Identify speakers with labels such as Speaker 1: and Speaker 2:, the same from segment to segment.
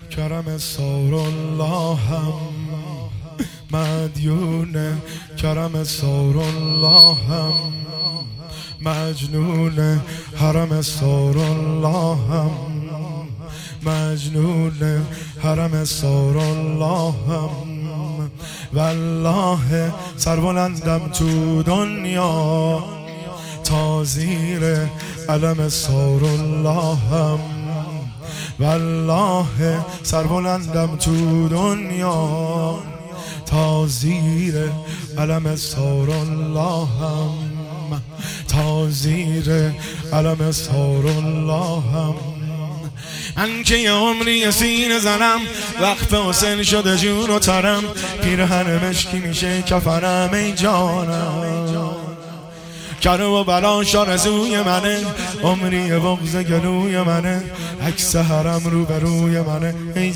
Speaker 1: کرم سار الله هم مدیونه، کرم سار الله هم مجنونه، حرم سار الله هم مجنونه، حرم سار الله هم والله سربلندم تو دنیا تا زیر علم سار الله هم والله سربلندم تو دنیا تا زیر علم سار الله هم تا زیر علم سار الله هم من که یه عمری سینه زنم وقت حسین شده جون و ترم پیرهن مشکی میشه کفنم ای جانم کرم و بلاش آرزوی منه عمری بغض گلوی منه عکس حرم رو به روی منه ای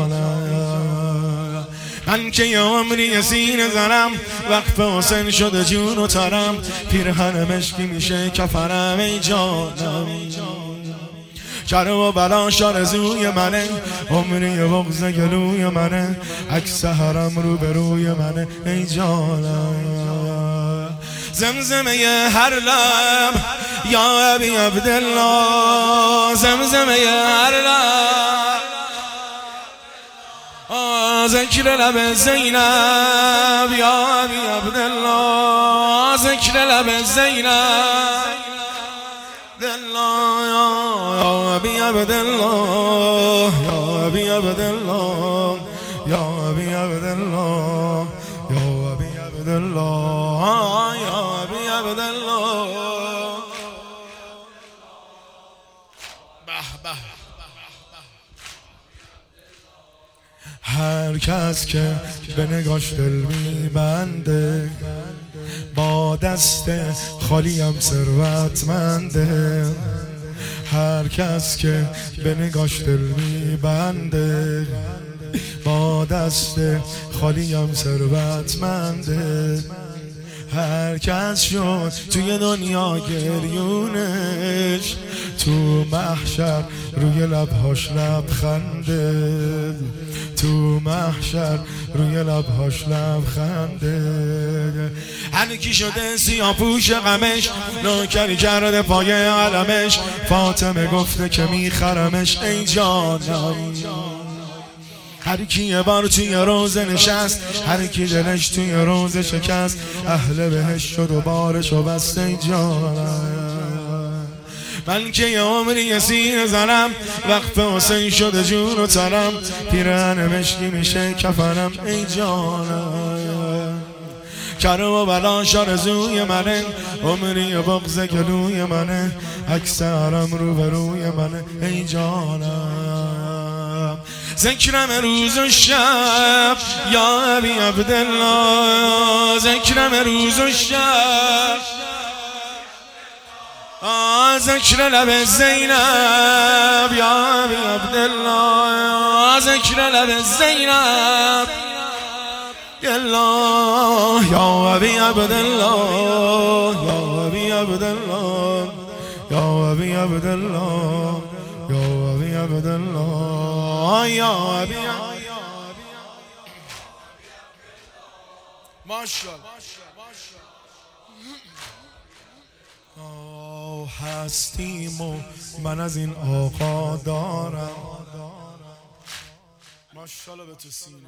Speaker 1: جانم من که یه عمری سینه زنم وقت حسین شده جون و ترم پیرهن مشکی میشه کفنم ای جانم کرم و بلاش آرزوی منه عمری بغض گلوی منه عکس حرم رو به روی منه ای جانم زمزمه هر لب یا ابی عبدالله زمزمه هر لب ذکر لب زینب یا ابی عبدالله ذکر لب زینب یا ابی عبدالله یا ابی عبدالله یا ابی عبدالله یا ابی عبدالله یا ابی عبدالله هر کس که به نگاش دل میبنده با دست خالیم ثروتمنده هر کس که به نگاش دل میبنده با دست خالیم ثروتمنده هر کس شد توی دنیا گریونش تو محشر روی لبهاش لبخنده تو محشر روی لبهاش لبخنده هر کی شده سیاه پوش غمش نوکری کرده پای علمش فاطمه گفته که میخرمش ای جانم هر کی یه بار توی روزه نشست هر کی دلش توی روزه شکست اهل بهش شد و بارشو بست ای جانم من که یه عمری سینه زنم وقت حسین شده جون و ترم پیرهن مشکی میشه کفنم ای جانم کرم و بلاش آرزوی منه عمری بغض گلوی منه عکس حرم رو به روی منه ای جانم ذکرم روز و شب یا ابی عبدالله ذکرم روز و شب ذکر لب زینب یا ابی عبدالله ذکر لب زینب یا ابی عبدالله یا ابی عبدالله یا ابی عبدالله یا ابی عبدالله یا ابی ماشاءالله هستیم و من از این آقا دارم ماشاءالله به تو سینه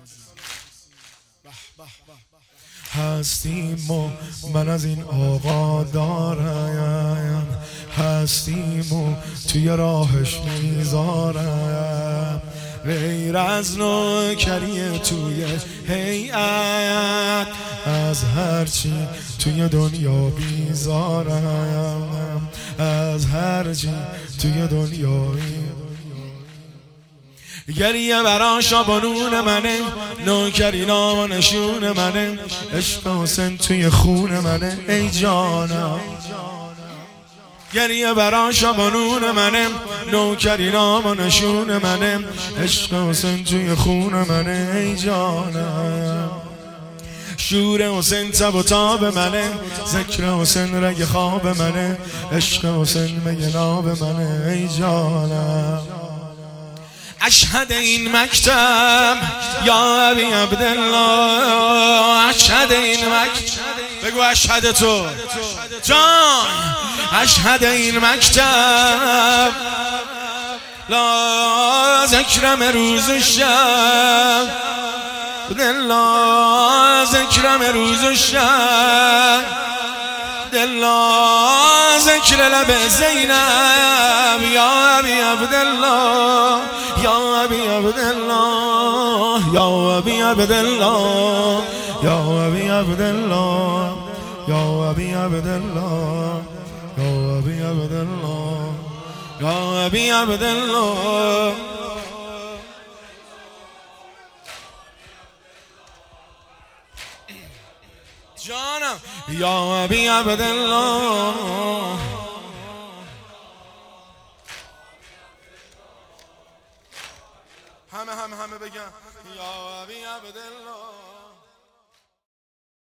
Speaker 1: هستیم و من از این آقا دارم هستیم و توی راهش میذارم غیر از نوکری توی هیئت از هرچی توی دنیا بیزارم از هرچی توی دنیا گریه برا شابانون منه نوکری نام و نشون منه عشق حسین توی خون منه ای جانم گریه برا شابانون منه نوکری نام و نشون منه عشق حسین توی خون منه ای جانم شور حسین تب و تاب منه ذکر حسین رگ خواب منه عشق حسین مگه ناب منه ای جانم اشهد این مکتب یا ابی عبدالله، اشهد این مکتب، بگو اشهد تو جان، اشهد این مکتب لا ذکرم روز و شب، دلا ذکرم روز و شب، دلا ذکر لب زینب یا ابی عبدالله، یا ابی عبدالله، یا ابی عبدالله، یا ابی عبدالله، یا ابی عبدالله، یا ابی عبدالله، یا ابی عبدالله. جانم یا ابی عبدالله. همه بگن یا ابی عبدالله.